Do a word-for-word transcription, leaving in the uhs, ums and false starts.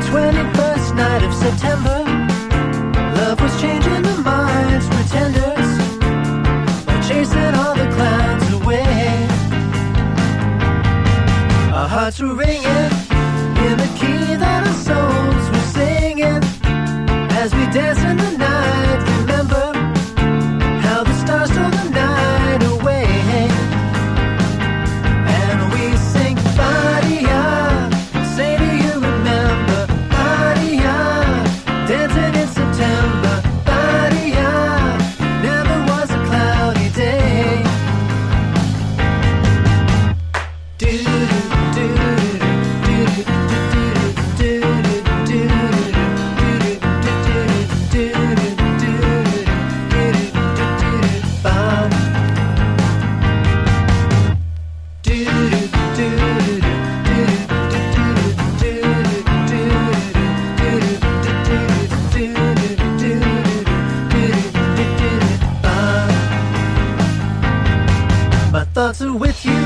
twenty-first night of September, love was changing the minds, pretenders, by chasing all the clouds away. Our hearts were ringing in the key that our souls were singing as we danced in the night. Remember how the stars stole the night away, and we sing Badia. Say, do you remember Badia? Dancing in September, Badia. Never was a cloudy day. Do do do do do My thoughts are with you